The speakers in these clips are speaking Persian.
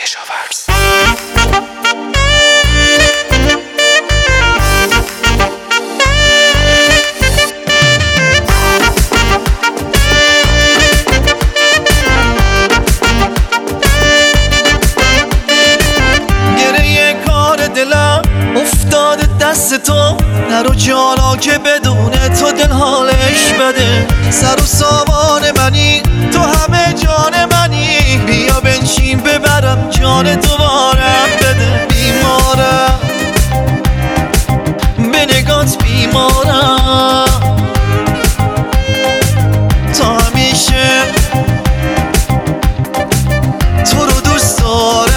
کشاورز. گریه کار دلم افتاده دست تو، نرو جانا که بدون تو دل حالش بده. سر و سامان منی تو، همه جان منی، بیا بنشین ببرم جان تو بارم بده. بیمارم به نگات، بیمارم تا همیشه تو رو دوست دارم.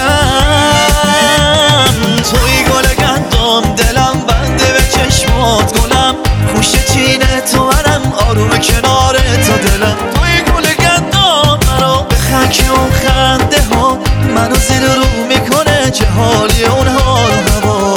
توی گل گندم دلم بنده به چشمات، گلم خوش چینه تو منم آروم کنار تو دلم. توی گل گندم منو به خک اون خنده ها، منو زیر رو میکنه چه حالی اون حال و هوا.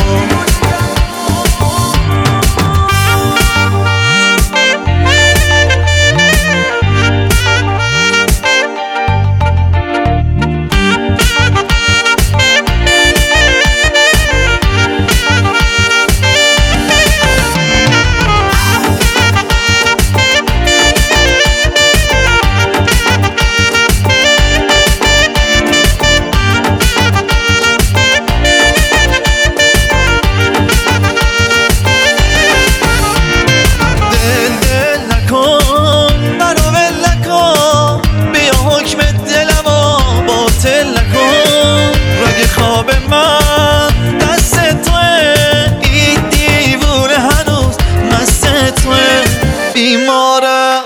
خواب من دست توه، این دیوونه هنوز مست توه. بیمارم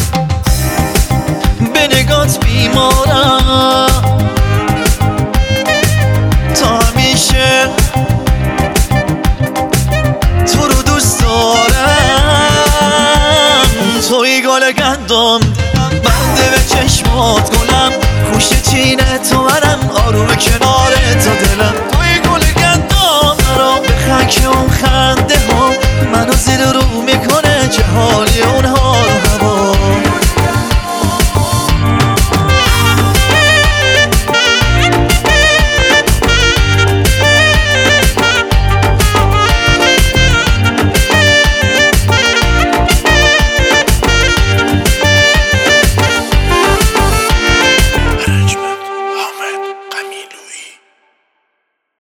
به نگات، بیمارم تا همیشه تو رو دوست دارم. توی گل گندم بنده به چشمات، گلم خوش چینه تو منم آروم کنار